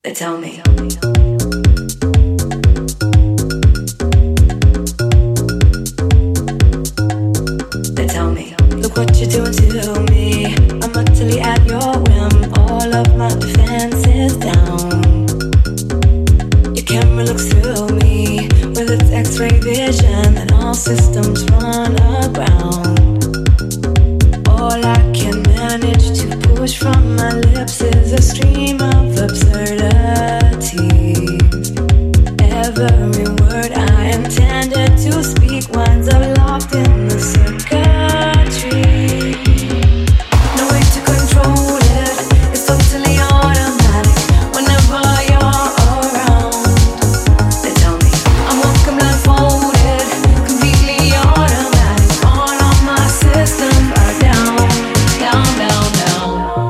They tell me. They tell me. Look what you're doing to me. I'm utterly at your whim. All of my defenses down. Your camera looks through me with its X-ray vision, and all systems run aground. All I can manage to push from my lips is a stream of absurdity. Every word I intended to speak winds up locked in the circuitry. No way to control it, it's totally automatic whenever you're around. They tell me I'm walking blindfolded, completely automatic. All of my systems are down, down, down, down.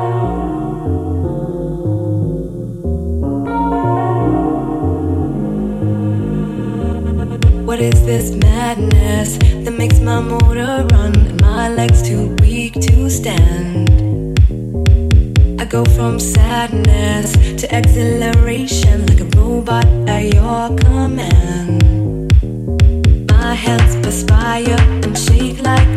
What is this madness that makes my motor run and my legs too weak to stand? I go from sadness to exhilaration like a robot at your command. My hands perspire and shake like